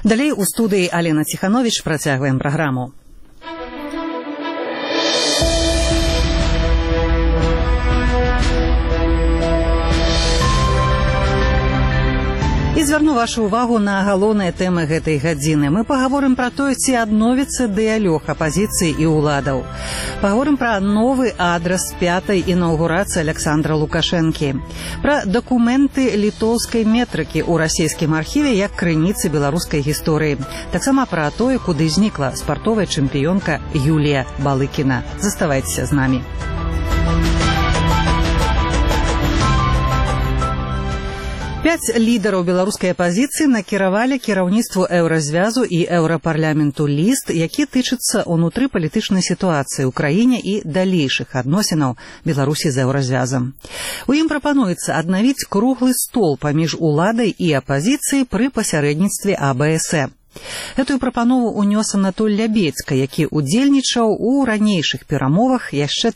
Далей у студыі Алена Ціхановіч працягваем праграму. І звярну вашу увагу на галоўныя тэмы гэтай гадзіны. Мы пагаворым пра тое, ці адновіцца дыялог апазіцыі і ўладаў. Пагаворым пра новы адрас 5-й інаўгурацыі Александра Лукашэнкі. Пра дакументы літоўскай метрыкі ў расійскім архіве як крыніцы беларускай гісторыі. Таксама пра тое, куды знікла спартовая чэмпіёнка Юлія Балыкіна. Заставайцеся з намі. 5 лідараў беларускай апазіцыі накіравалі кіраўніцтву еўразвязу і еўрапарламенту ліст, які тычыцца ўнутрыпалітычнай сітуацыі ў краіне і далейшых адносінаў Беларусі з еўразвязам. У ім прапануецца аднавіць круглы стол паміж уладай і апазіцыяй пры пасярэдніцтве АБС. Гэтую прапанову унёс Анатоль Лябедзька, які ўдзельнічаў у ранейшых перамовах яшчэ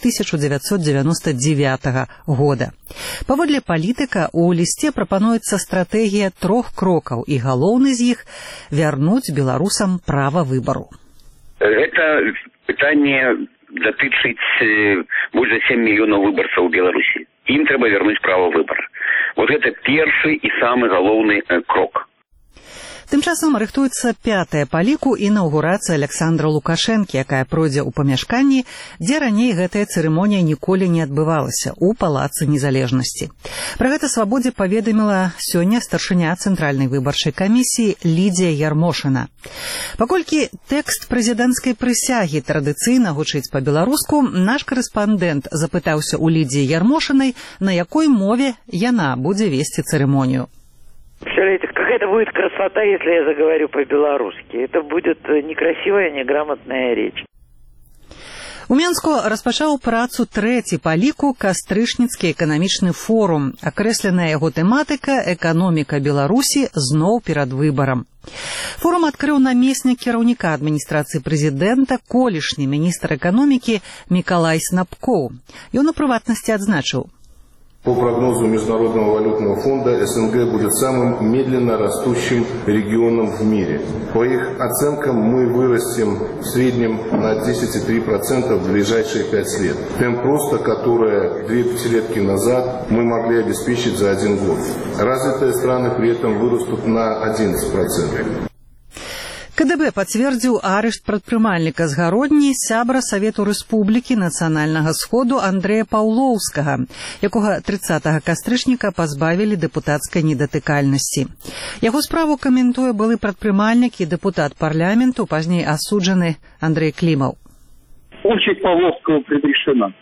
1999 года. Паводле палітыка, у лісце прапануецца стратэгія 3 крокаў, і галоўны з іх – вярнуць беларусам права выбару. Гэта пытанне датычыць больш за 7 мільёнаў выбарцаў у Беларусі. Ім трэба вярнуць права выбара. Вот гэта першы і самы галоўны крок. Тым часам рыхтуецца 5-я па ліку інаўгурацыя Александра Лукашэнкі, якая пройдзе ў памяшканні, дзе раней гэтая цырымонія ніколі не адбывалася, у Палацы Незалежнасці. Пра гэта Свабодзе паведаміла сёння старшыня Цэнтральнай выбарчай камісіі Лідзія Ярмошына. Паколькі тэкст прэзідэнцкай прысягі традыцыйна гучыць па-беларуску, наш корэспандэнт запытаўся ў Лідзіі Ярмошынай, на якой мове яна будзе весці цырымонію. Представляете, какая-то будет красота, если я заговорю по-белорусски. Это будет некрасивая, неграмотная речь. У Менску распачаў працу 3-й па ліку кастрычніцкі эканамічны форум. Акрэсленая яго тэматыка «Эканоміка Беларусі зноў перад выбарам». Форум адкрыў намеснік кіраўніка адміністрацыі прэзідэнта, колішні міністр эканомікі Мікалай Снапкоў. Ён у прыватнасці адзначыў: по прогнозу Международного валютного фонда, СНГ будет самым медленно растущим регионом в мире. По их оценкам, мы вырастем в среднем на 10,3% в ближайшие 5 лет. Темп роста, который 2 пятилетки назад мы могли обеспечить за 1 год. Развитые страны при этом вырастут на 11%. КДБ пацвердзіў арышт прадпрымальніка з Гародні, сябра Савету Рэспублікі Нацыянальнага Сходу Андрэя Паўлоўскага, якога 30 кастрычніка пазбавілі дэпутацкай недатыкальнасці. Яго справу каментуе былы прадпрымальнік і дэпутат парламенту, пазней асуджаны Андрэй Клімаў. Участь Павловского предрешена.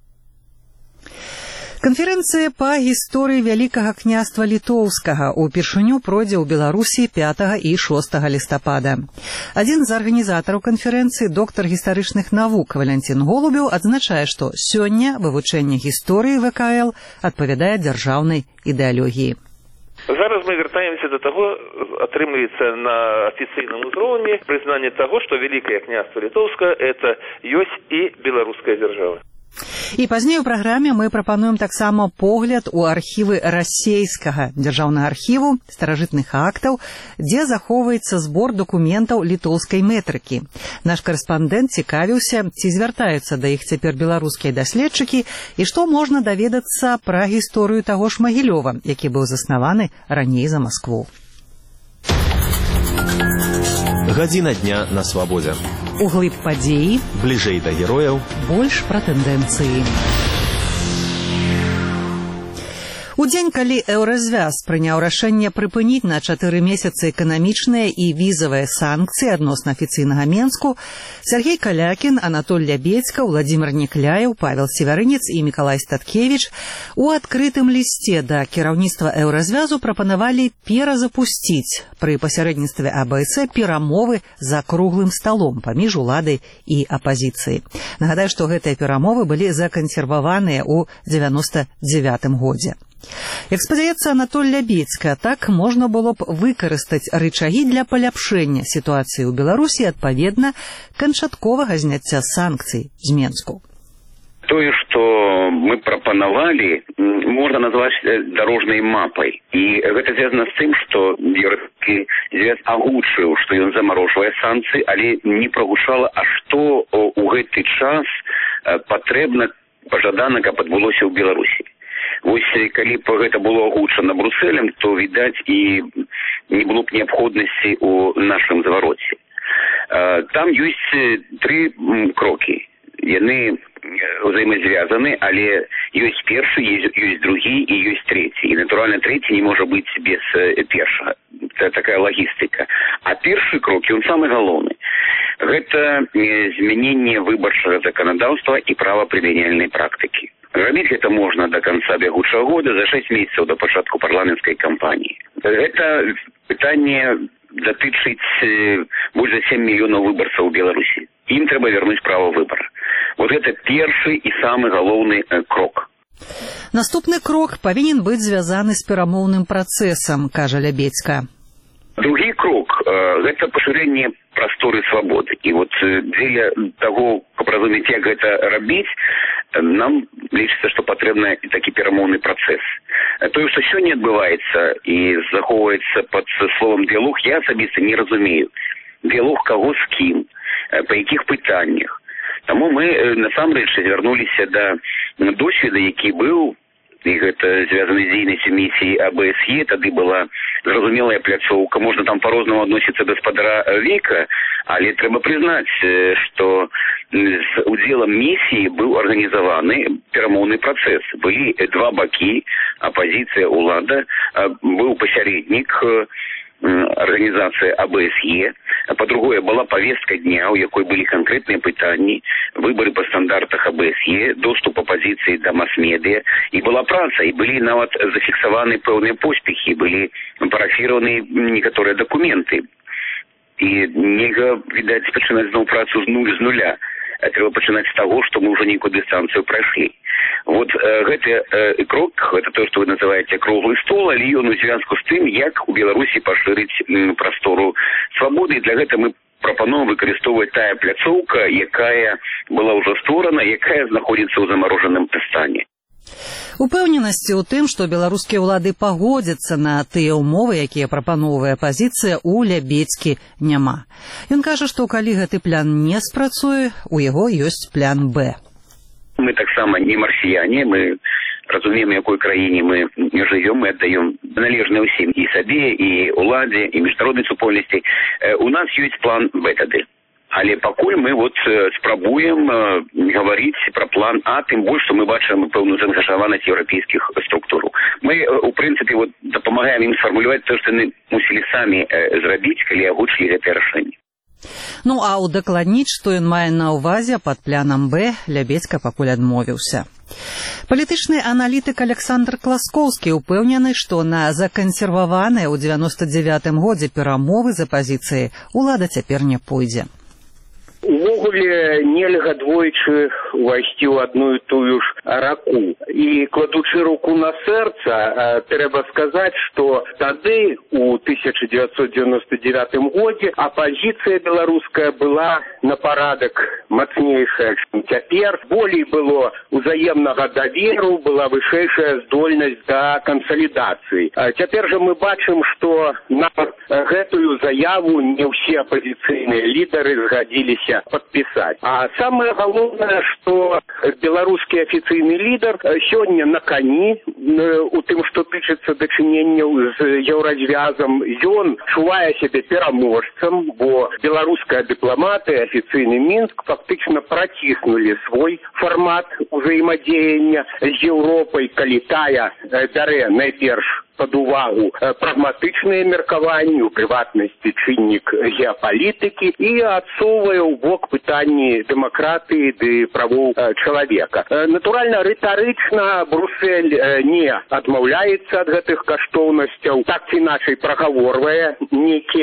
Канферэнцыя па гісторыі Вялікага княства Літоўскага упершыню пройдзе ў Беларусі 5 і 6 лістапада. Адзін з арганізатараў канферэнцыі, доктар гістарычных навук Валянцін Голубеў, адзначае, што сёння вывучэнне гісторыі ВКЛ адпавядае дзяржаўнай ідэалогіі. Зараз мы вяртаемся до того, атрымліваецца на афіцыйным узроўні прызнанне таго, што Вялікае княства Літоўскае это ёсць і беларуская дзяржава. І пазней у праграме мы прапануем таксама погляд у архівы расейскага дзяржаўнага архіву старажытных актаў, дзе захоўваецца збор дакументаў літоўскай метрыкі. Наш корэспандэнт цікавіўся, ці звяртаюцца да іх цяпер беларускія даследчыкі і што можна даведацца пра гісторыю таго ж Магілёва, які быў заснаваны раней за Маскву. Гадзіна дня на Свабодзе. Углыб падзеі, бліжэй да герояў, больш пра тэндэнцыі. У дзень, калі еўразвяз прыняў рашэнне прыпыніць на 4 месяцы эканамічныя і візавыя санкцыі адносна афіцыйнага Менску, Сергей Калякін, Анатоль Лябедзька, Владзімир Некляеў, Павел Севярынец і Мікалай Статкевіч у адкрытым лісце да кіраўніцтва еўразвязу прапанавалі перазапусціць пры пасярэдніцтве АБС перамовы за круглым сталом паміж уладай і апазіцыяй. Нагадаю, што гэтыя перамовы былі закансерваваныя ў 99 годзе. Як спадзяецца Анатоль Лябедзька, так можна было б выкарыстаць рычагі для паляпшэння сітуацыі ў Беларусі, адпаведна, канчатковага зняцця санкцый з Менску. Тое, што мы прапанавалі, можна назваць дарожнай мапай. І гэта звязана з тым, што Еўрапейскі звяз агучыў, што ён замарожвае санкцыі, але не прагучала, а што у гэты час патрэбна, пажадана, каб адбылося ў Беларусі. Вось, калі б гэта было агучана Брусэлем, то, відаць, і не было б неабходнасці ў нашым звароце. Там ёсць 3 крокі. Яны взаимозвязаны, але ёсць першы, ёсць другі і ёсць трэці. І, натуральна, трэці не можа быць без першага. Это такая лагістыка. А першы крок, ён самы галоўны. Гэта змяненне выбарчага заканадаўства і правапрымяняльнай практыкі. Рабіць гэта можна до конца бягучага года, за 6 месяцаў до пачатку парламенцкай кампаніі. Гэта пытанне датычыць больш за 7 мільёнаў выбарцаў у Беларусі. Ім трэба вярнуць права выбара. Вот гэта першы і самы галоўны крок. Наступны крок павінен быць звязаны з перамоўным працэсам, кажа Лябедзька. Другі крок – гэта пашырэнне прасторы свабоды. І вот дзеля таго, каб разумець, як гэта рабіць, нам лічыцца, што патрэбны такі перамоўны працэс. Тое, што сёння адбываецца і захоўваецца пад словам дыялог, я асабіста не разумею. Дыялог каго з кім, па якіх пытаннях. Таму мы насамрэч звярнуліся да досведа, які быў, і гэта звязана з дзейнасцю місіі АБСЕ, тады была зразумелая пляцоўка, можна там па-рознаму адносіцца да спадара века, але трэба прызнаць, што з удзелам місіі быў арганізаваны перамоўны працэс. Былі 2 бакі, апазіцыя, улада, быў пасярэднік, организация АБСЕ. По-другое, была повестка дня, у якой были конкретные пытания, выборы по стандартах АБСЕ, доступ оппозиции до масс-медиа. И была праца, и были нават зафиксованы пэўныя поспехи, были парафированы некоторые документы. И нельга, видать, пачынаць зноў працу з нуля. Трэба пачынаць з таго, што мы ўжо нейкую дыстанцыю прайшлі. Вот гэты крок, это то, что вы называете круглый стол, але ён у звязку з тым, як у Беларусі пашырыць прастору свабоды. І для гэта мы прапануем выкарыстоўваць тая пляцоўка, якая была ўжо створана, якая знаходзіцца ў замарожаным стане. Упэўненасці ў тым, што беларускія ўлады пагодзяцца на тыя ўмовы, якія прапановвае апазіцыя, у Лябедзькі няма. Ён кажа, што калі гэты план не спрацуе, у яго ёсць план Б. Мы таксама не марсіяне, мы разумеем, якой краіне мы жывём, мы аддаём належнае ўсім і сабе, і ўладзе, і міжнароднай супольнасці. У нас ёсць план Б тады. Але пакуль мы вот спрабуем гаварыць пра план А, тым больш, што мы бачым пэўную заангажаванасць еўрапейскіх структур. Мы, у прынцыпе, вот, дапамагаем ім сфармуляваць тое, што яны мусілі самі зрабіць, калі агучылі гэтае рашэнне. Ну, а удакладніць, што ён мае на ўвазе пад планам Б, Лябедзька пакуль адмовіўся. Палітычны аналітык Александр Класкоўскі упэўнены, што на закансерваваныя ў 99-м годзе перамовы з апазіцыяй улада цяпер не пойдзе. Увогуле нельга двойчы увайсці ў одну і тую ж раку. І кладучы руку на сэрца, трэба сказаць, што тады, у 1999 годзе, апазіцыя беларуская была на парадак мацнейшая, чым цяпер. Болей было узаемнага даверу, была вышэйшая здольнасць да кансалідацыі. Цяпер жа мы бачым, што на гэтую заяву не ўсе апазіцыйныя лідары згадзіліся подписать. А самое главное, что белорусский официальный лидер сегодня на коне у тым, что тычыцца дачыненняў з еўразвязам. Ён чувае себе пераможцам, бо беларуская дыпламатыя, официальный Минск фактично протиснули свой формат взаимодеяния с Европой, калі тая бярэ найперш под увагу прагматычныя меркаванні, у прыватнасці чыннік геапалітыкі і адсоўвае ў бок пытанні дэмакратыі ды правоў чалавека. Натуральна, рытарычна Брусэль не адмаўляецца ад гэтых каштоўнасцяў, так ці іначай прагаворвае нейкія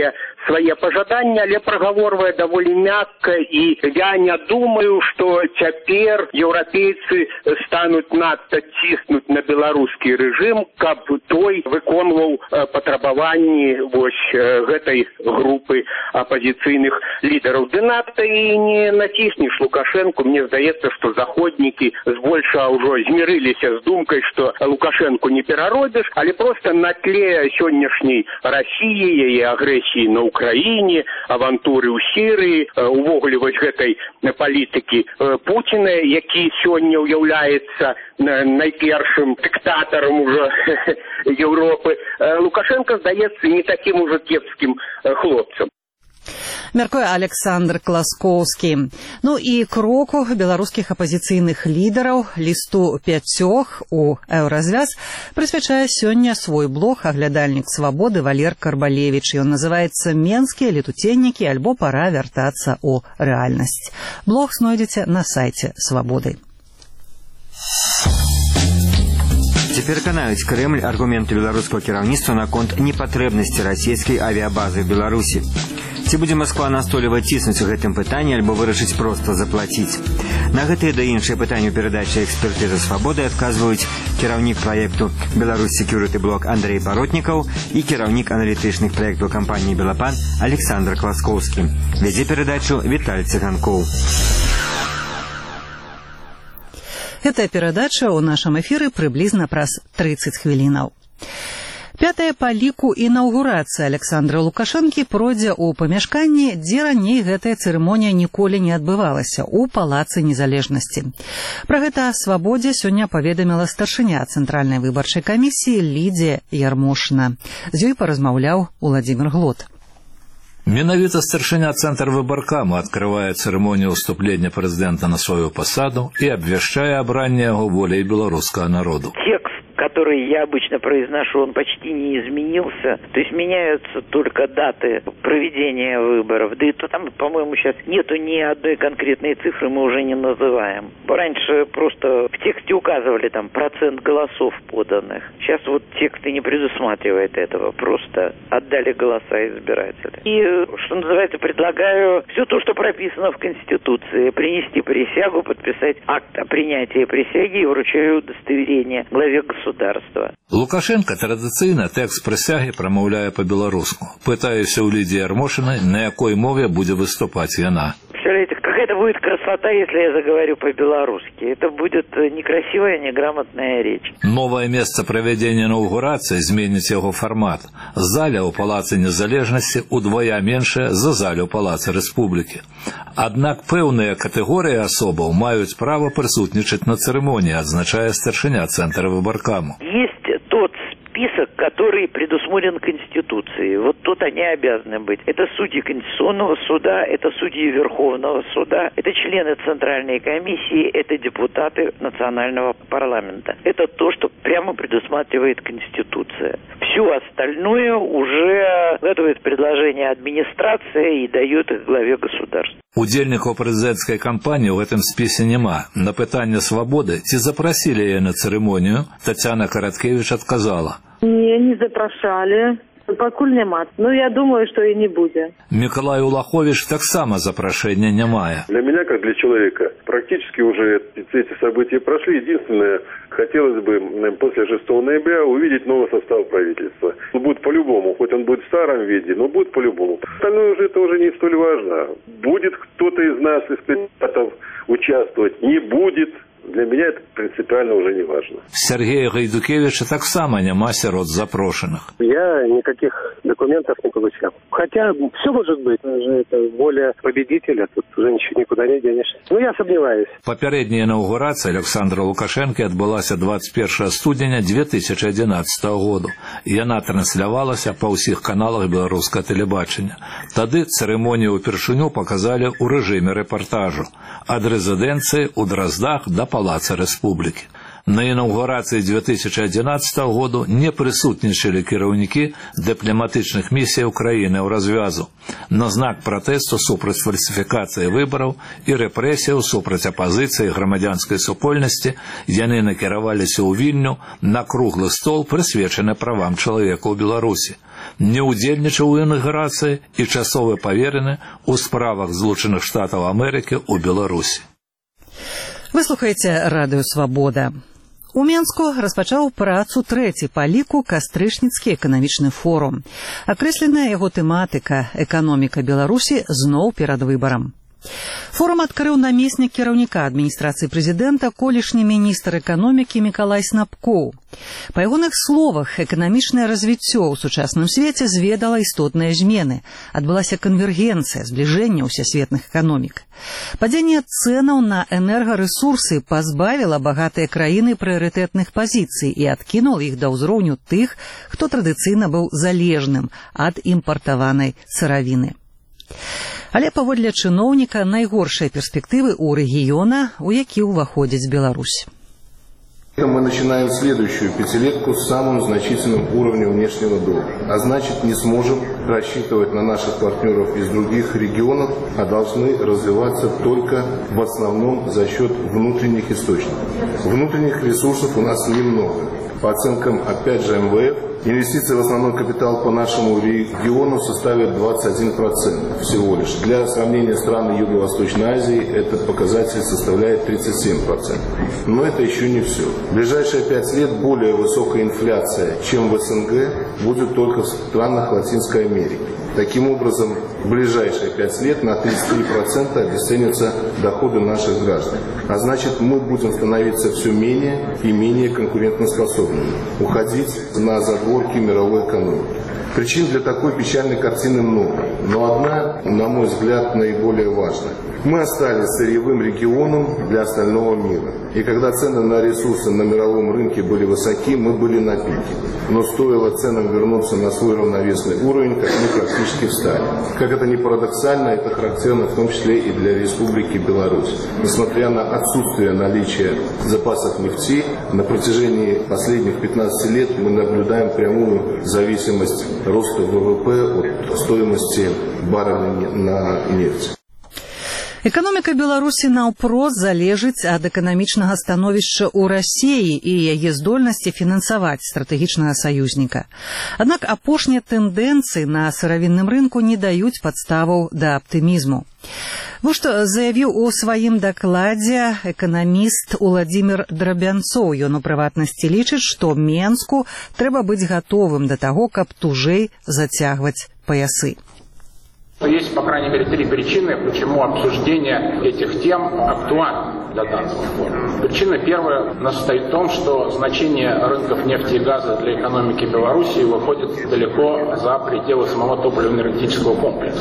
свае пажаданні, але прагаворвае даволі мякка, і я не думаю, што цяпер еўрапейцы стануць надта ціснуць на беларускі рэжым, каб той выконваў патрабаванні гэтай групы апазіцыйных лідараў. Ды надта і не націснеш Лукашенку. Мне здаецца, што заходнікі збольшага ўжо змірыліся з думкай, што Лукашенку не пераробіш, але проста на тле сённяшняй Расіі, яе агрэсіі на Украіне, авантуры ў Сірыі, увогуле гэтай палітыкі Пуціна, які сёння ўяўляецца найпершым дыктатарам ужо Европы, Лукашенко здаецца не таким уже кепскім хлопцам. Мяркуе Александр Класкоўскі. Ну і кроку беларускіх апазіцыйных лідараў, лісту 5 у «Еўразвяз» прысвячае сёння свой блог аглядальнік «Свабоды» Валер Карбалевіч. Ён называецца «Менскія летуценнікі» альбо «Пара вяртацца ў рэальнасць». Блог знойдзеце на сайце «Свабоды». Ці пераканаюць Крэмль аргументы беларускага кіраўніцтва наконт непатрэбнасці расійскай авіябазы ў Беларусі? Ці будзе Масква настойваць ціснуць у гэтым пытанні альбо вырашыць проста заплаціць? На гэтыя да іншыя пытанні ў перадачы «Экспертыза Свабоды» адказваюць кіраўнік праекту «Беларусь Security Блок» Андрей Паротнікаў і кіраўнік аналітычных праектаў кампаніі «Белапан» Александр Класкоўскі. Вядзе перадачу Віталь Цыганкоў. Гэтая перадача ў нашым эфіры прыблізна праз 30 хвілінаў. Пятая па ліку інаўгурацыя Александра Лукашэнкі пройдзе ў памяшканні, дзе раней гэтая цырымонія ніколі не адбывалася, у Палацы Незалежнасці. Пра гэта «Свабодзе» сёння паведаміла старшыня Цэнтральнай выбарчай камісіі Лідзія Ярмошына. З ёй паразмаўляў Уладзімір Глот. Менавіта старшыня Цэнтр выбаркама адкрывае цырымонію ўступлення прэзідэнта на сваю пасаду і абвяшчае абранне яго воляй беларускага народу. Который я обычно произношу, он почти не изменился. То есть меняются только даты проведения выборов. Да и то там, по-моему, сейчас нету ни одной конкретной цифры, мы уже не называем. Раньше просто в тексте указывали там процент голосов поданных. Сейчас вот текст и не предусматривает этого. Просто отдали голоса избирателей. И, что называется, предлагаю все то, что прописано в Конституции. Принести присягу, подписать акт о принятии присяги и вручаю удостоверение главе государства. Лукашенко традыцыйна тэкст прысягі прамаўляе па-беларуску. Пытаюся ў Лідзіі Ярмошынай, на якой мове будзе выступаць яна. Представляете, какая-то будет красота, если я заговорю по-белорусски. Это будет некрасивая, неграмотная речь. Новае месца правядзення інаўгурацыі зменіць яго фармат. Заля ў Палацы Незалежнасці удвая меншая за залю Палаца Рэспублікі. Аднак пэўныя катэгорыі асобаў маюць права прысутнічаць на цырымоніі, адзначае старшыня Цэнтра выбаркаму. Есть тот список, который предусмотрен Конституцией. Вот тут они обязаны быть. Это судьи Конституционного суда, это судьи Верховного суда, это члены Центральной комиссии, это депутаты Национального парламента. Это то, что прямо предусматривает Конституция. Все остальное уже готовит предложение администрация и дает их главе государства. Удзельнікаў прэзідэнцкай кампаніі ў гэтым спісе няма. На пытанне «Свабоды», ці запрасілі яе на цырымонію, Тацяна Караткевіч адказала. Не запрашалі. Пакуль няма. Ну, я думаю, что и не будет. Миколай Улахович таксама запрошения не мае. Для меня, как для человека, практически уже эти события прошли. Единственное, хотелось бы после 6 ноября увидеть новый состав правительства. Он будет по-любому, хоть он будет в старом виде, но будет по-любому. Остальное уже это уже не столь важно. Будет кто-то из нас, из кандидатов, участвовать, не будет. Для меня это принципиально уже не важно. Сергея Гайдукевича таксама няма сярод запрошенных. Я никаких документов не получал. Хотя все может быть. Это воля победителя. Тут уже ничего никуда не денешься. Но я сомневаюсь. Папярэдняя інаўгурацыя Александра Лукашэнкі адбылася 21 студзеня 2011 году. Яна транслявалася па ўсіх каналах беларускага тэлебачання. Тады цырымонію ўпершыню паказалі ў рэжыме рэпартажу. Ад рэзідэнцыі ў Драздах да Палаца Рэспублікі. На інаўгурацыі 2011 году не прысутнічалі кіраўнікі дыпламатычных місій краіны ў развязу на знак пратэсту супраць фальсіфікацыі выбараў і рэпрэсіяў супраць апазіцыі грамадзянскай супольнасці. Яны накіраваліся ў Вільню на круглы стол, прысвечаны правам чалавека ў Беларусі. Не ўдзельнічаў у інаўгурацыі і часовы паверены ў справах Злучаных Штатаў Амерыкі ў Беларусі. Вы слухаеце радыё «Свабода». У Менску распачаў працу трэці па ліку кастрычніцкі эканамічны форум. Акрэсленая яго тэматыка «Эканоміка Беларусі зноў перад выбарам». Форум адкрыў намеснік кіраўніка адміністрацыі прэзідэнта, колішні міністр эканомікі Мікалай Снапкоў. Па ягоных словах, эканамічнае развіццё ў сучасным свеце зведала істотныя змены. Адбылася канвергенцыя, збліжэнне ўсесветных эканомік. Падзенне цэнаў на энергарэсурсы пазбавіла багатыя краіны прыярытэтных пазіцый і адкінула іх да ўзроўню тых, хто традыцыйна быў залежным ад імпартаванай сыравіны. Але паводле чыноўніка найгоршыя перспектывы ў рэгіёна, у які ўваходзіць Беларусь. Мы начинаем следующую пятилетку с самым значительным уровнем внешнего долга. А значит, не сможем рассчитывать на наших партнеров из других регионов, а должны развиваться только в основном за счет внутренних источников. Внутренних ресурсов у нас немного. По оценкам, опять же, МВФ, инвестиции в основной капитал по нашему региону составят 21% всего лишь. Для сравнения стран Юго-Восточной Азии этот показатель составляет 37%. Но это еще не все. В ближайшие 5 лет более высокая инфляция, чем в СНГ, будет только в странах Латинской Америки. Таким образом, в ближайшие 5 лет на 33% обесценятся доходы наших граждан. А значит, мы будем становиться все менее и менее конкурентоспособными, уходить на задворки мировой экономики. Причин для такой печальной картины много, но одна, на мой взгляд, наиболее важная. Мы остались сырьевым регионом для остального мира. И когда цены на ресурсы на мировом рынке были высоки, мы были на пике. Но стоило ценам вернуться на свой равновесный уровень, как мы практически встали. Как это ни парадоксально, это характерно в том числе и для Республики Беларусь. Несмотря на отсутствие наличия запасов нефти, на протяжении последних 15 лет мы наблюдаем прямую зависимость роста ВВП от стоимости барреля на нефть. Эканоміка Беларусі наўпрост залежыць ад эканамічнага становішча ў Расіі і яе здольнасці фінансаваць стратэгічнага саюзніка. Аднак апошнія тэндэнцыі на сыравінным рынку не даюць падставаў да аптымізму. Вось што заявіў у сваім дакладзе эканаміст Уладзімір Драбянцоў. Ён у прыватнасці лічыць, што Менску трэба быць гатовым да таго, каб тужэй зацягваць паясы. Есть, по крайней мере, 3 причины, почему обсуждение этих тем актуально для данного форума. Причина первая состоит в том, что значение рынков нефти и газа для экономики Беларуси выходит далеко за пределы самого топливно-энергетического комплекса.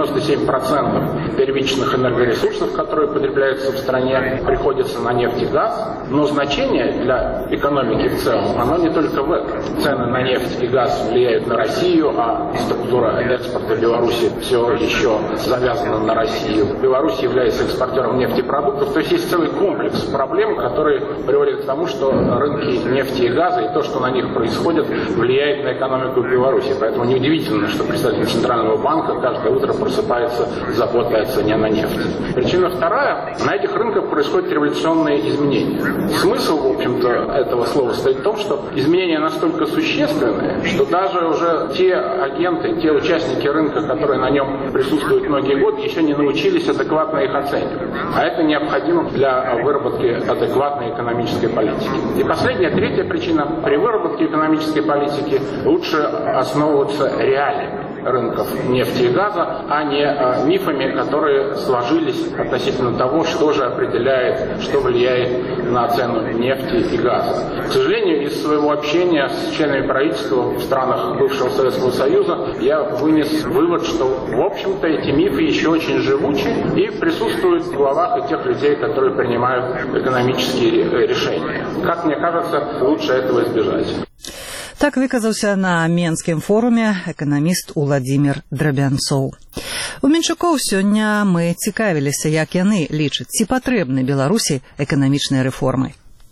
97% первичных энергоресурсов, которые потребляются в стране, приходится на нефть и газ, но значение для экономики в целом, оно не только в этом. Цены на нефть и газ влияют на Россию, а структура экспорта Беларуси все еще завязана на Россию. Беларусь является экспортером нефтепродуктов, то есть есть целый комплекс проблем, которые приводят к тому, что рынки нефти и газа и то, что на них происходит, влияет на экономику Беларуси. Поэтому неудивительно, что представитель Центрального банка каждое утро просыпается с заботой о цене на нефть. Причина вторая. На этих рынках происходят революционные изменения. Смысл, в общем-то, этого слова стоит в том, что изменения настолько существенные, что даже уже те агенты, те участники рынка, которые на нем присутствуют многие годы, еще не научились адекватно их оценивать. А это необходимо для выработки адекватной экономической политики. И последняя, третья причина. При выработке экономической политики лучше основываться реалиями рынков нефти и газа, а не мифами, которые сложились относительно того, что же определяет, что влияет на цену нефти и газа. К сожалению, из своего общения с членами правительства в странах бывшего Советского Союза я вынес вывод, что, в общем-то, эти мифы еще очень живучи и присутствуют в головах и тех людей, которые принимают экономические решения. Как мне кажется, лучше этого избежать. Так выказаўся на Менскім форуме эканаміст Уладзімір Драбянцоў. У менчукоў сёння мы цікавіліся, як яны лічаць, ці патрэбны Беларусі эканамічныя рэформы.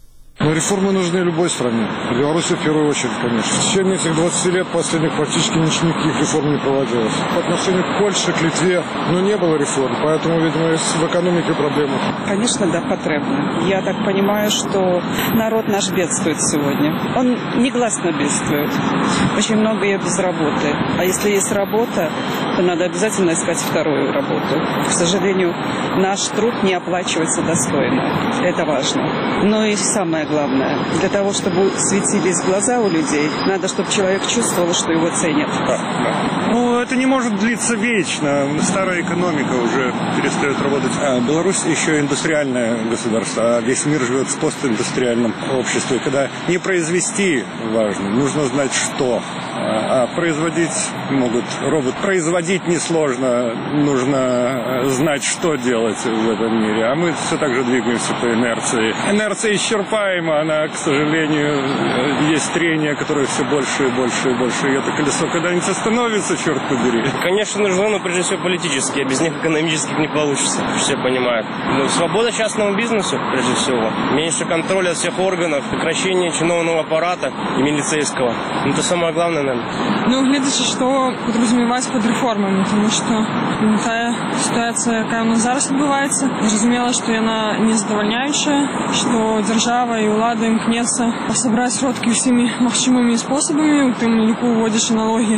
Но реформы нужны любой стране. В Беларуси в первую очередь, конечно. В течение этих 20 лет последних практически никаких реформ не проводилось. По отношению к Польше, к Литве, не было реформ. Поэтому, видимо, есть в экономике проблемы. Конечно, да, потребно. Я так понимаю, что народ наш бедствует сегодня. Он негласно бедствует. Очень многие без работы. А если есть работа, то надо обязательно искать вторую работу. К сожалению, наш труд не оплачивается достойно. Это важно. Но и самое главное, для того, чтобы светились глаза у людей, надо, чтобы человек чувствовал, что его ценят. Это не может длиться вечно. Старая экономика уже перестает работать. Беларусь еще индустриальное государство, а весь мир живет в постиндустриальном обществе, когда не произвести важно, нужно знать что. А производить могут робот. Производить несложно, нужно знать, что делать в этом мире. А мы все так же двигаемся по инерции. Инерция исчерпаема, она, к сожалению, есть трение, которое все больше и больше и больше. И это колесо когда-нибудь остановится, черт побери. Конечно, нужно, но прежде всего политические. Без них экономических не получится, все понимают. Свобода частному бизнесу, прежде всего. Меньше контроля от всех органов, сокращение чиновного аппарата и милицейского. Это самое главное, наверное. Глядячи, що підрозумівається під реформами, тому що та ситуація, яка у нас зараз відбувається, зрозуміло, що вона не задовольняюча, що держава і влада імкнеться собрати сродки всіми можливими способами, у тим ліку вводячи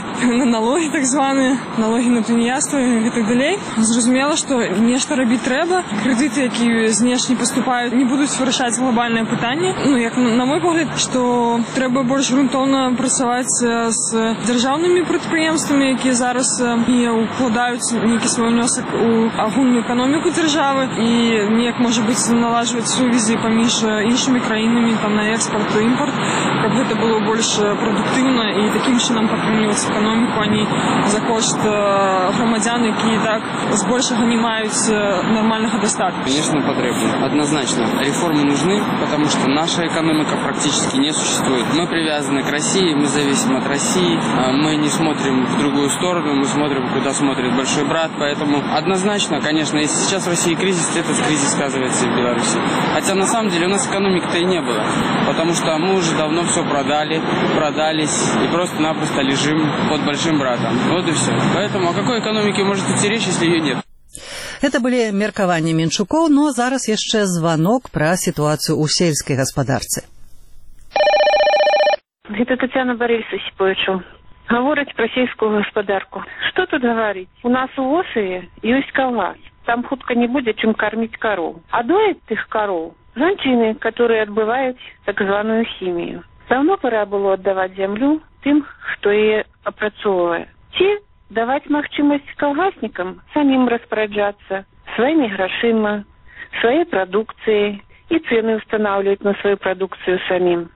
налоги так звані, налоги на тунеядство і так далі. Зрозуміло, що нечто робити треба, кредити, які знешні поступають, не будуть вирішати глобальне питання. Як на мій погляд, що треба більш ґрунтовно працювати з державними підприємствами, які зараз і вкладають якийсь свій внесок у агульну економіку держави і ніяк, може бути, налажувати сувязі поміж іншими країнами там, на експорт і імпорт, щоб це було більш продуктивно і таким чином підтримувати економіку, а не за кошт громадян, які і так збільшого не мають нормального достатку. Конечно, потребно. Однозначно. Реформы нужны, потому что наша экономика практически не существует. Мы привязаны к России, мы зависим от России, мы не смотрим в другую сторону, мы смотрим, куда смотрит большой брат, поэтому однозначно, конечно, если сейчас в России кризис, то этот кризис сказывается и в Беларуси. Хотя на самом деле у нас экономики-то и не было, потому что мы уже давно все продались и просто-напросто лежим под большим братом. Вот и все. Поэтому о какой экономике может идти речь, если ее нет? Это были меркаванні Менчукоў, но зараз яшчэ звонок пра сітуацыю ў сельскай гаспадарцы. Это Татьяна Борисовна Сиповичу. Говорить про сельскую господарку. Что тут говорить? У нас у Осове есть колгас. Там хутка не будет чем кормить коров. А доят их коров женщины, которые отбывают так званую химию. Давно пора было отдавать землю тем, кто ее опрацовывает. Те давать махчимость колгасникам самим распоряджаться своими грошима, своей продукцией и цены устанавливать на свою продукцию самим.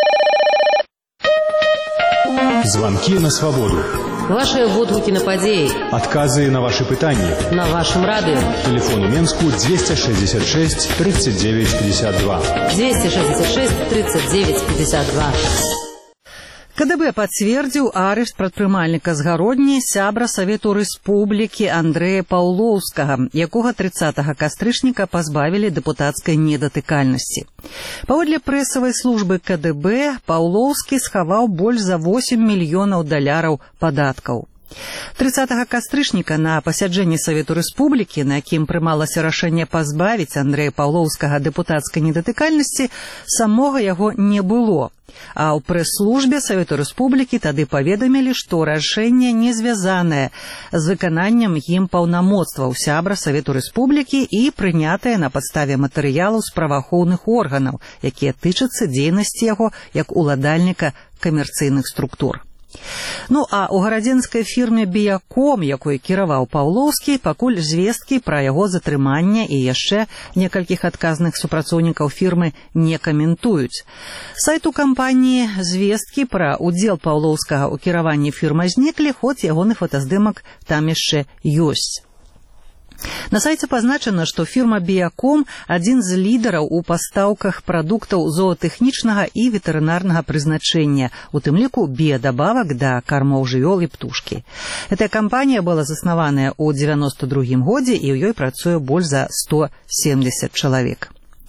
Звонки на свободу. Ваши водгуки на падеи. Отказы на ваши пытания. На вашем радио. Телефон у Менску 266 39 52. 266 39 52. КДБ пацвердзіў арышт прадпрымальніка з Гародні, сябра Савету Рэспублікі Андрэя Паўлоўскага, якога 30 кастрычніка пазбавілі дэпутацкай недатыкальнасці. Паводле прэсавай службы КДБ, Паўлоўскі схаваў больш за 8 мільёнаў даляраў падаткаў. 30 кастрычніка на пасяджэнні Савету Рэспублікі, на якім прымалася рашэнне пазбавіць Андрэя Паўлоўскага дэпутацкай недатыкальнасці, самога яго не было. А ў прэс-службе Савету Рэспублікі тады паведамілі, што рашэнне не звязанае з выкананнем ім паўнамоцтваў сябра Савету Рэспублікі і прынятае на падставе матэрыялаў з праваахоўных органаў, якія тычацца дзейнасці яго як уладальніка камерцыйных структур. А ў гарадзенскай фірме «Біяком», якой кіраваў Паўлоўскі, пакуль звесткі пра яго затрыманне і яшчэ некалькіх адказных супрацоўнікаў фірмы не каментуюць. Сайту кампаніі звесткі пра ўдзел Паўлоўскага ў кіраванні фірмай зніклі, хоць ягоны фотаздымак там яшчэ ёсць. На сайце пазначана, што фірма «Біяком» – адзін з лідараў у пастаўках прадуктаў зоотэхнічнага і ветэрынарнага прызначэння, у тым ліку біядабавак да кармоў жывёл і птушкі. Гэтая кампанія была заснаваная ў 92 годзе і ў ёй працуе больш за 170 чалавек.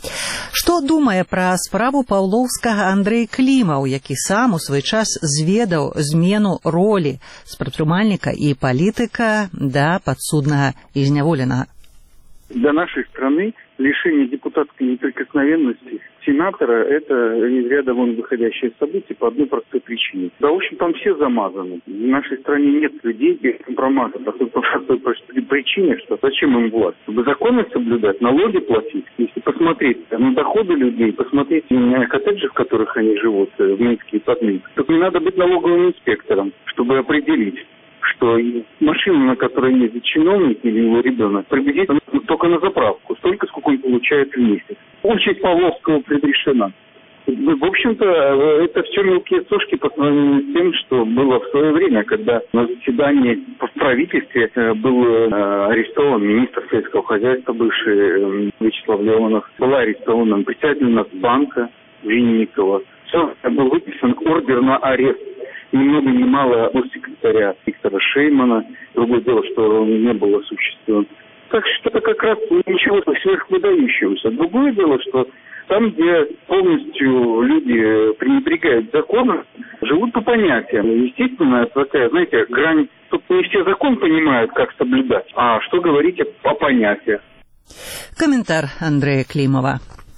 Што думае пра справу паўлоўскага Андрэй Клімаў, які сам у свой час зведаў змену ролі з прадпрымальніка і палітыка да падсуднага і зняволенага? Для нашей страны лишение депутатской неприкосновенности сенатора – это из ряда вон выходящее событие по одной простой причине. Да, в общем, там все замазаны. В нашей стране нет людей без компромата по той простой причине, что зачем им власть? Чтобы законы соблюдать, налоги платить. Если посмотреть на доходы людей, посмотреть на коттеджи, в которых они живут, в Минске и под Минск, то не надо быть налоговым инспектором, чтобы определить, что машина, на которой ездит чиновник или его ребенок, прибедит только на заправку, столько, сколько он получает в месяц. Очередь Павловского предрешена. В общем-то, это все мелкие сошки по сравнению с тем, что было в свое время, когда на заседании в правительстве был арестован министр сельского хозяйства, бывший Вячеслав Леонов, была арестована председатель Нацбанка Винникова. Все, был выписан ордер на арест. Ни много ни мало госсекретаря Виктора Шеймана. Другое дело, что он не был осуществлен. Так что это как раз ничего сверхвыдающегося. Другое дело, что там, где полностью люди пренебрегают законом, живут по понятиям. Естественно, это такая, знаете, грань. Тут не все закон понимают, как соблюдать, а что говорить о понятиях. Комментар Андрэя Клімава.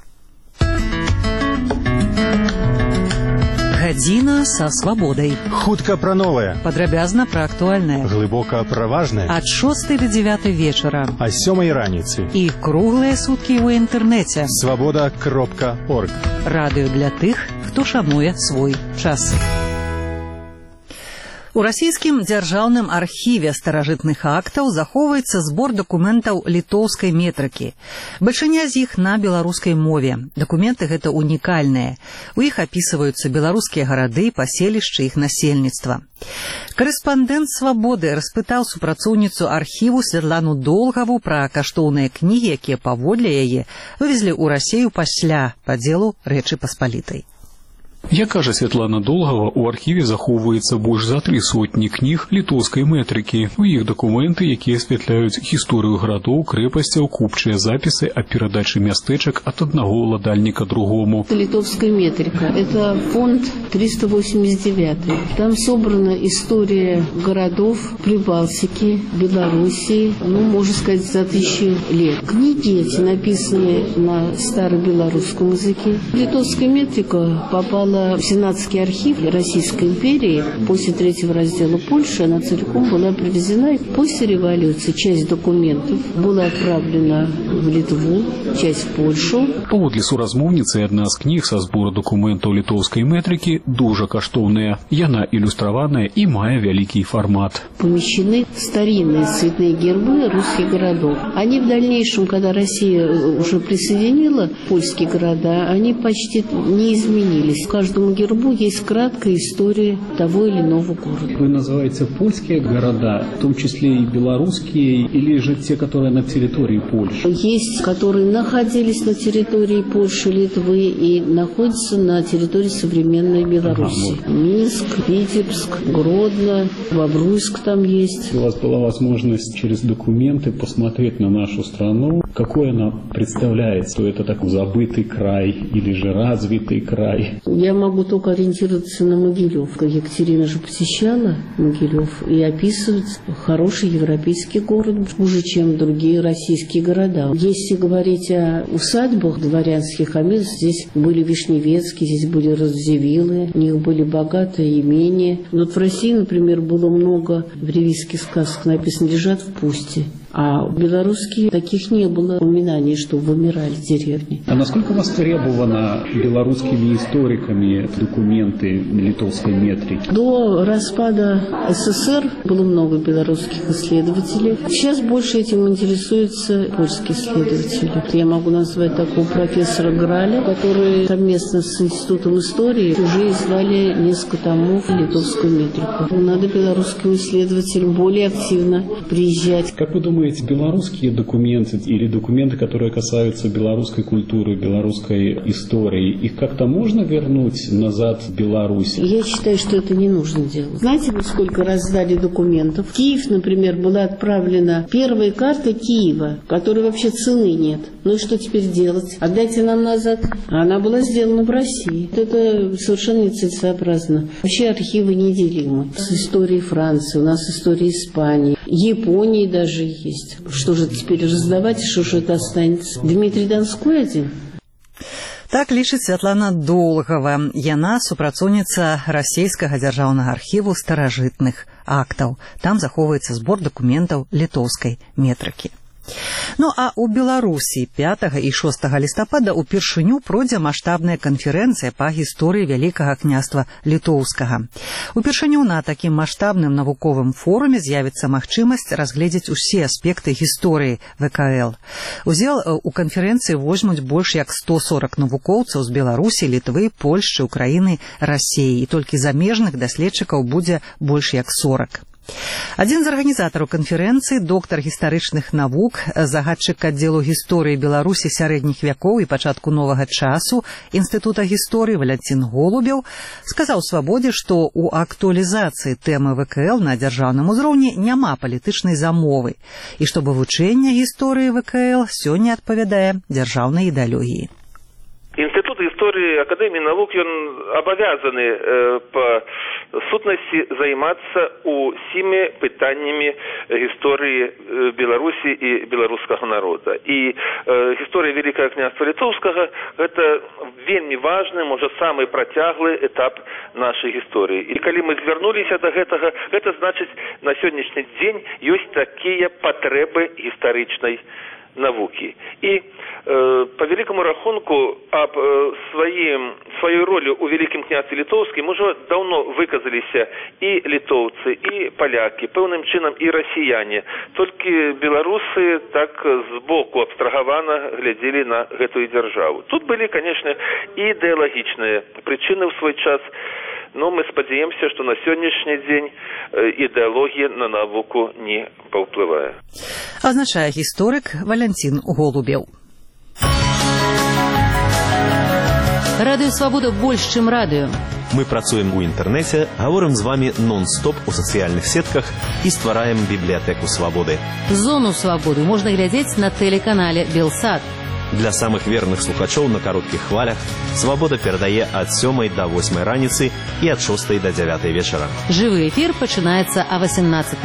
Гадзіна са свабодай. Хутка пра новае. Падрабязна пра актуальнае. Глыбока пра важнае. Ад 6 до 9 вечара. А 7 раніцы. І круглыя суткі ў інтэрнэце. Свабода.орг. Радыё для тых, хто шануе свой час. У расійскім дзяржаўным архіве старажытных актаў захоўваецца збор дакументаў літоўскай метрыкі. Бальшыня з іх на беларускай мове. Дакументы гэта унікальныя. У іх апісваюцца беларускія гарады, паселішчы іх насельніцтва. Карэспандэнт «Свабоды» распытаў супрацоўніцу архіву Святлану Долгаву пра каштоўныя кнігі, якія паводле яе вывезлі ў Расію пасля падзелу Рэчы Паспалітай. Як кажа Святлана Долгава, у архіве захоўваецца больш за 300 кніг літоўскай метрыкі. У іх дакументы, якія асвятляюць гісторыю гарадоў, крэпасцяў, купчыя запісы о перадачы мястэчак ад аднаго ўладальніка другому. Литовская метрика – это фонд 389. Там собрана история городов Прибалтики, Белоруссии, можно сказать, за 1000 лет. Книги эти написаны на старобелорусском языке. Литовская метрика попала в Сенатский архив Российской империи после 3-го раздела Польши. Она целиком была привезена. После революции часть документов была отправлена в Литву, часть в Польшу. Паводле суразмоўніцы, адна з кніг са збору дакументаў літоўскай метрыкі дужа каштоўная. Яна ілюстраваная і мае вялікі фармат. Помещены старинные цветные гербы русских городов. Они в дальнейшем, когда Россия уже присоединила польские города, они почти не изменились. В каждому гербу есть краткая история того или иного города. Вы называете польские города, в том числе и белорусские, или же те, которые на территории Польши? Есть, которые находились на территории Польши, Литвы и находятся на территории современной Беларуси. Минск, Витебск, Гродно, Бобруйск там есть. У вас была возможность через документы посмотреть на нашу страну, какой она представляет, что это такой забытый край или же развитый край. Я могу только ориентироваться на Могилев. Екатерина же посещала Могилев и описывает хороший европейский город, хуже, чем другие российские города. Если говорить о усадьбах дворянских, здесь были Вишневецкие, здесь были Радзивиллы, у них были богатые имения. Но в России, например, было много в ревизских сказках написано «лежат в пусте». А в белорусские таких не было упоминаний, что вымирали деревни. А насколько востребовано белорусскими историками документы литовской метрики? До распада СССР было много белорусских исследователей. Сейчас больше этим интересуются польские исследователи. Я могу назвать такого профессора Граля, который совместно с Институтом истории уже издали несколько томов литовскую метрику. Надо белорусским исследователям более активно приезжать. Как вы думаете, думаете, белорусские документы или документы, которые касаются белорусской культуры, белорусской истории, их как-то можно вернуть назад в Беларусь? Я считаю, что это не нужно делать. Знаете, вы сколько раздали документов? В Киев, например, была отправлена первая карта Киева, которой вообще цены нет. Ну и что теперь делать? Отдайте нам назад. Она была сделана в России. Это совершенно нецелесообразно. Вообще архивы неделимы. С историей Франции, у нас история Испании, Японии даже есть. Что же теперь раздавать, что же это останется? Дмитрий Донской один? Так лічыць Святлана Долгава. Яна супрацоўніца расійскага дзяржаўнага архіву старажытных актаў. Там захоўваецца збор дакументаў літоўскай метрыкі. Ну а у Беларусі 5 і 6 лістапада упершыню пройдзе маштабная канферэнцыя па гісторыі Вялікага княства Літоўскага. Упершыню на такім маштабным навуковым форуме з'явіцца магчымасць разгледзець усе аспекты гісторыі ВКЛ. Удзел у канферэнцыі возьмуць больш як 140 навукоўцаў з Беларусі, Літвы, Польшчы, Украіны, Расіі, і толькі замежных даследчыкаў будзе больш як 40. Адзін з арганізатараў канферэнцыі, доктар гістарычных навук, загадчык аддзелу гісторыі Беларусі сярэдніх вякоў і пачатку новага часу Інстытута гісторыі Валянцін Голубеў, сказаў Свабодзе, што ў актуалізацыі тэмы ВКЛ на дзяржаўным узроўні няма палітычнай замовы і што вывучэнне гісторыі ВКЛ сёння адпавядае дзяржаўнай ідэалогіі. Институт истории Академии наук, он обязаны по сутности заниматься усими питаннями истории Беларуси и белорусского народа. И история Великого княства Литовского – это вельми важный, может, самый протяглый этап нашей истории. И когда мы звернулись до этого, это значит, на сегодняшний день есть такие потребы историчной науки. И по великому рахунку об своей роли у Великим княстве Литовским уже давно выказались и литовцы, и поляки, певним чином и россияне. Только белорусы так сбоку абстрагавано глядели на эту державу. Тут были, конечно, и идеологичные причины в свой час, но мы сподеемся, что на сегодняшний день идеология на науку не повпливає. Означає історик Валянцін Голубєв. Радыё Свабода больш, чым радыё. Мы працуем у інтэрнэце, гаворым з вами нон-стоп у сацыяльных сетках і ствараем бібліятэку свабоды. Зону свабоды можна глядзець на тэлеканале Белсат. Для самых верных слухачоў на кароткіх хвалях Свабода перадае ад 7 до 8 раніцы і ад 6 до 9 вечара. Жывы эфір пачынаецца о 18.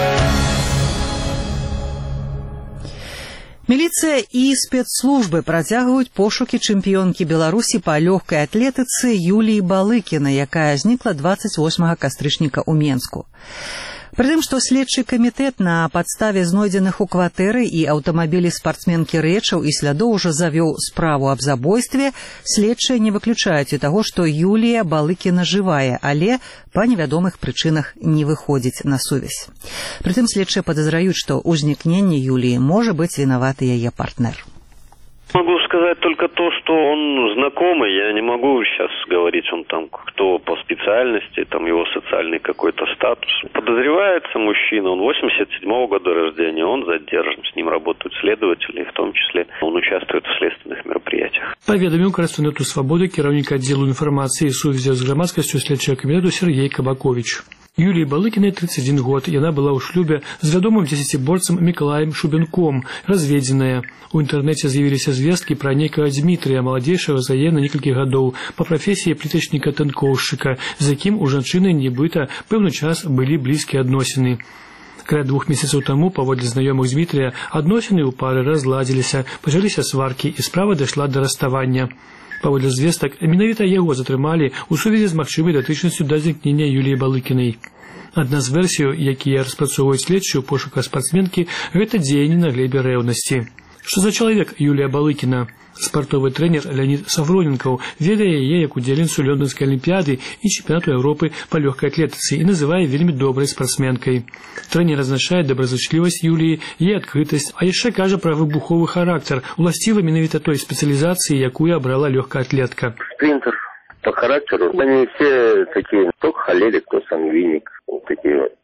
Міліцыя і спецслужбы працягваюць пошукі чэмпіёнкі Беларусі па лёгкай атлетыцы Юліі Балыкіна, якая знікла 28 кастрычніка ў Менску. Прытым, што следчы камітэт на падставе знойдзеных у кватэры і аўтамабілі спартсменкі рэчаў і слядоў ужо завёў справу аб забойстве, следчыя не выключаюць і таго, што Юлія Балыкіна жывая, але па невядомых прычынах не выходзіць на сувязь. Прытым следчыя падазраюць, што ў узнікненні Юліі можа быць вінаваты яе партнер. Могу сказать только то, что он знакомый. Я не могу сейчас говорить, он там кто по специальности, там его социальный какой-то статус. Подозревается мужчина, он 87-го года рождения, он задержан. С ним работают следователи, в том числе он участвует в следственных мероприятиях. Поведомил корэспонденту «Свободы» кіраўнік аддзелу інфармацыі і сувязі з грамадскасцю следчага камітэту Сергей Кабакович. Юлии Балыкиной 31 год, и она была ў шлюбе з вядомым дзесяціборцам Мікалаем Шубенком, разведзеная. У інтэрнэце з'явіліся звесткі пра нейкага Дмітрыя, маладзейшага за яе на некалькі гадоў, па прафесіі плітачніка-танкоўшчыка, з якім у жанчыны нібыта пэўны час былі блізкія адносіны. Каля 2 месяцаў таму, паводле знаёмых Дмітрыя, адносіны ў пары разладзіліся, пачаліся сваркі, і справа дайшла да расставання. Паводле звестак, менавіта яго затрымалі ў сувязі з магчымай датычнасцю да знікнення Юліі Балыкінай. Адна з версій, якія распрацоўваюць следчыя ў пошуках спартсменкі, гэта дзеянні на глебе рэўнасці. Што за чалавек Юлія Балыкіна? Спартовы трэнер Леонид Савроненков ведае яе як удзельніцу Лондонскай алімпіяды і чэмпіянату Еўропы па лёгкай атлетыцы і называе вельмі добрай спартсменкай. Трэнер азначае добразычлівасць Юліі, яе адкрытасць, а яшчэ кажа пра выбуховы характар, уласцівы менавіта той спецыялізацыі, якую абрала лёгкая атлетка. Спринтер. По характеру они все такие, кто холерик, кто сангвиник, вот такие вот.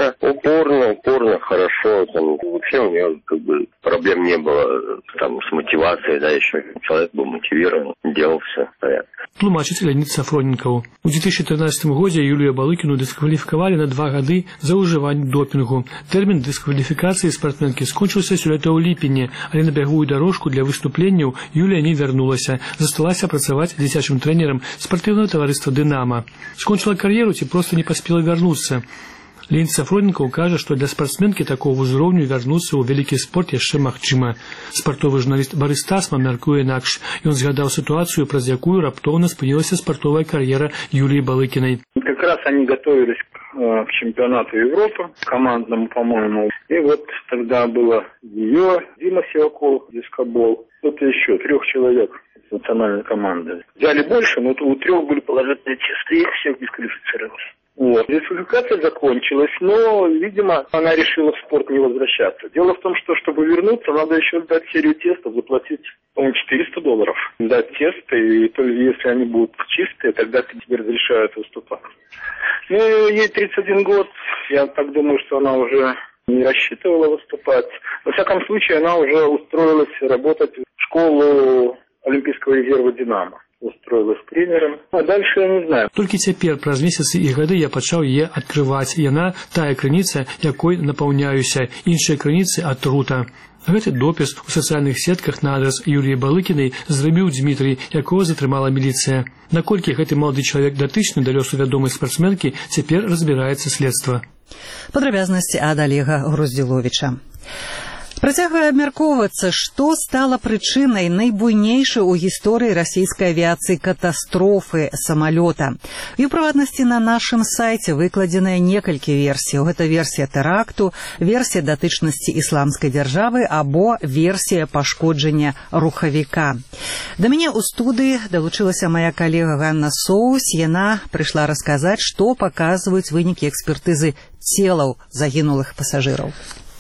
Упорно, хорошо. Там, вообще у него как бы проблем не было там с мотивацией, да, еще человек был мотивирован, делал все в порядке. Тлумачыць Леонид Сафроненков. У 2013 годзе Юлію Балыкіну дыскваліфікавалі на 2 гады за ўжыванне допінгу. Тэрмін дыскваліфікацыі спартсменкі скончыўся сёлета ў ліпені, але на бягавую дарожку для выступленняў Юлія не вярнулася. Засталася працаваць дзіцячым трэнерам спартыўнага таварыства «Дынама». Скончыла кар'еру ці проста не паспела вярнуцца. Леонид Сафроненков кажа, што для спартсменкі такого ўзроўню вярнуцца ў вялікі спорт яшчэ магчыма. Спартовы журналіст Барыс Тасман мяркуе інакш. Ён згадаў сітуацыю, праз якую раптоўна спынілася спартовая кар'ера Юлии Балыкиной. Как раз они готовились к чемпионату Европы, командному, по-моему. И вот тогда было ее, Дима Сиваков, дискобол, вот еще 3 человек из национальной команды. Взяли больше, но у 3 были положительные тесты, их всех дисквалифицировали. Вот. Дисквалификация закончилась, но, видимо, она решила в спорт не возвращаться. Дело в том, что, чтобы вернуться, надо еще сдать серию тестов, заплатить, по-моему, $400. Дать тесты, и то, если они будут чистые, тогда тебе разрешают выступать. Ну, ей 31 год, я так думаю, что она уже не рассчитывала выступать. Во всяком случае, она уже устроилась работать в школу Олимпийского резерва «Динамо». Устроилась тренером. А дальше я не знаю. Толькі цяпер, праз месяцы і гады, я пачаў яе адкрываць. Яна тая крыніца, якой напаўняюся. Іншыя крыніцы атрута. Гэты допіс у сацыяльных сетках на адрас Юліі Балыкінай зрабіў Дмітрий, якого затрымала міліцыя. Наколькі гэты малады чалавек датычны да лёсу вядомай спартсменкі, цяпер разбіраецца следства. Падрабязнасці ад Олега Груздзіловіча. Працягвае абмяркоўвацца, што стала прычынай найбуйнейшай у гісторыі расійскай авіяцыі катастрофы самалёта. І ў прыватнасці на нашым сайце выкладзеныя некалькі версій. Гэта версія тэракту, версія датычнасці ісламскай дзяржавы або версія пашкоджання рухавіка. Да мяне ў студыі далучылася мая калега Ганна Соус. Яна прыйшла расказаць, што паказваюць вынікі экспертызы целаў загінулых пасажыраў.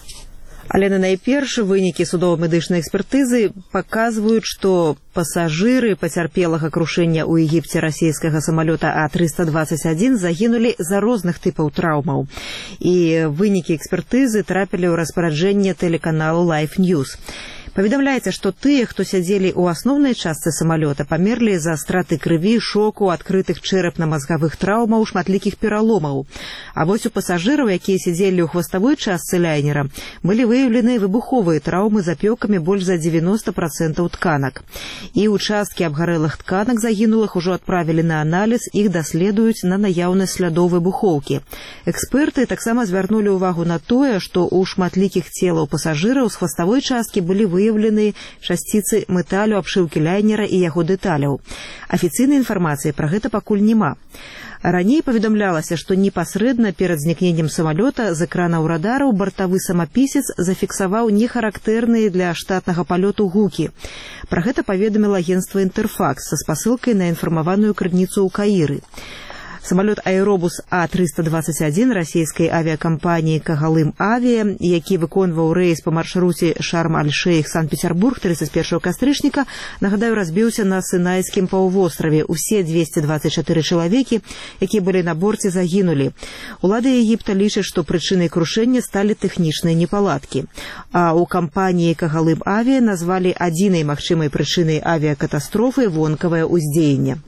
Але найперш вынікі судова-медычнай экспертызы паказваюць, што пасажыры пацярпелага крушэння ў Егіпце расійскага самалёта А321 загінулі з-за розных тыпаў траўмаў. І вынікі экспертызы трапілі ў распараджэнне тэлеканалу Life News. Паведамляецца, што тыя, хто сядзелі ў асноўнай частцы самалёта, памерлі з-за страты крыві, шоку, адкрытых чэрапна-мазгавых траўмаў, шматлікіх пераломаў. А вось у пасажыраў, якія сядзелі ў хваставой частцы лайнера, былі выяўлены выбуховыя траўмы з апёкамі больш за 90% тканак. І ўчасткі абгарэлых тканак загінулых ужо адправілі на аналіз, іх даследуюць на наяўнасць слядоў выбухоўкі. Эксперты таксама звярнулі ўвагу на тое, што ў шматлікіх целаў пасажыраў з хваставой часткі былі выяўлены часціцы металю абшыўкі лайнера і яго дэталяў. Афіцыйнай інфармацыі пра гэта пакуль няма. Раней паведамлялася, што непасрэдна перад знікненнем самалёта з экранаў радараў бартавы самапісец зафіксаваў нехарактэрныя для штатнага палёту гукі. Пра гэта паведаміла агенцтва «Інтэрфакс» са спасылкай на інфармаваную крыніцу ў Каіры. Самолет «Аэробус А321» расійскай авіакампаніі «Кагалым Авіа», які выконваў рэйс па маршруце Шарм-аль-Шейх, Санкт-Петербург 31 кастрычніка, нагадаю, разбіўся на Сінайскім паўвостраве. Усе 224 чалавекі, якія былі на борце, загінулі. Улады Егіпта лічаць, што прычынай крушэння сталі тэхнічныя непаладкі. А ў кампаніі «Кагалым Авіа» назвалі адзінай магчымай прычынай авіякатастрофы вонкавае ўздзеянне.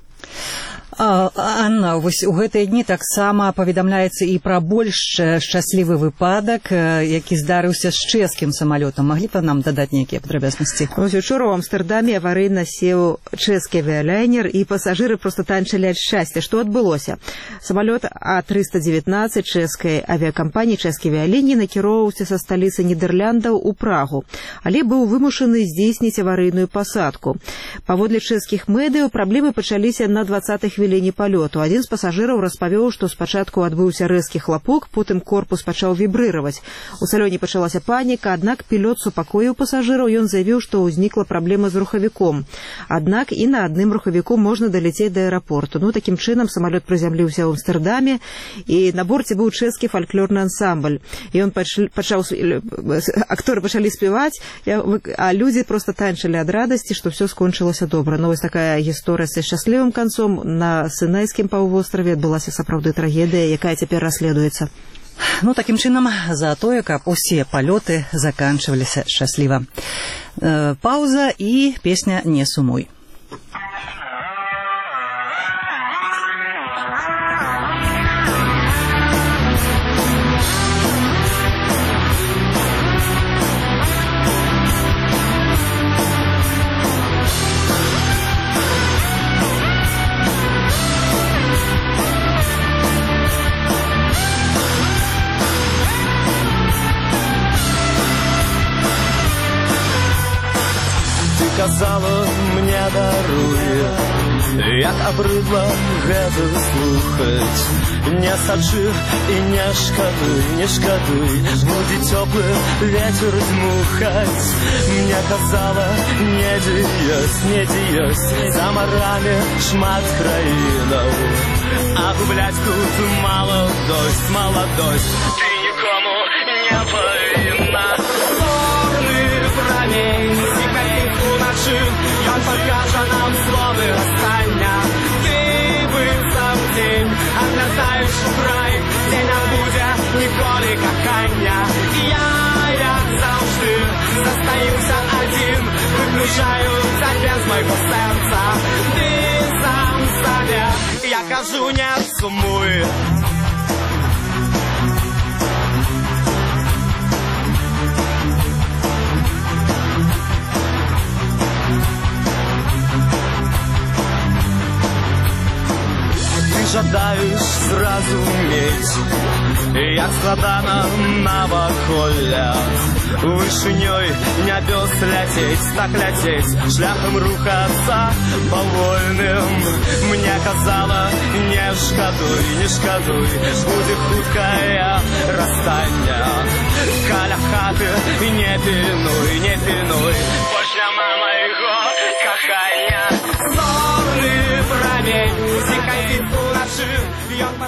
Анна, вось у гэтыя дні таксама паведамляецца і пра больш шчаслівы выпадак, які здарыўся з чэшскім самалётам. Маглі б нам дадаць нейкія падрабязнасці? Учора ў Амстэрдаме аварыйна сеў чэшскі авіялайнер, і пасажыры проста танчылі ад шчасця. Што адбылося? Самалёт А319 чэшскай авіякампаніі «Чэшскія авіялініі» накіроўваўся са сталіцы Нідэрляндаў у Прагу, але быў вымушаны здзейсніць аварыйную пасадку. Паводле чэшскіх медыяў праблемы пачаліся на 20-й хвіліне палёту. Адзін з пасажыраў распавёў, што спачатку адбыўся рэзкі хлапок, потым корпус пачаў вібрыраваць. У салоне пачалася паніка, аднак пілот супакоіў пасажыраў, ён заявіў, што ўзнікла праблема з рухавіком. Аднак і на адным рухавіку можна даляцець да аэрапорту. Такім чынам самалёт прызямліўся ў Амстэрдаме, і на борце быў чэшскі фальклорны ансамбль. Ён пачаў, акторы пачалі спяваць, а людзі проста танчылі ад радасці, што ўсё скончылася добра. Вось такая гісторыя са шчаслівым канцом. На на Сінайскім паўвостраве адбылася сапраўды трагедыя, якая цяпер расследуецца. Ну, таким чынам, за тое, каб усе палёты заканчиваліся шчасліва. Пауза і песня «Не сумуй». Казала мне даруе, як абрыдла гэта слухаць. Не сачы і не шкадуй, не шкадуй, будзе цёплы ветер дмухаць. Мне казала, недзе ёсць, за марамі шмат краінаў, а губляць тут маладосць, ты нікому не павінна. Зорны прамень ён пакажа нам словы расстання. Ты быццам дзень, адляцаеш у край, дзе не будзе ніколі кахання. Я, як заўжды, застаюся адзін, выключаю цябе з майго сэрца. Ты сам сабе, я кажу, не сумуй. Жадаеш зразумець, як складана наваколля, вышынёй нябёс ляцець, так ляцець, шляхам рухацца павольным. Мне казала, не шкадуй, будзе хуткае расстання. Каля хаты не пільнуй, больш няма майго кахання. Зорны прамень, зікай у ночы, ён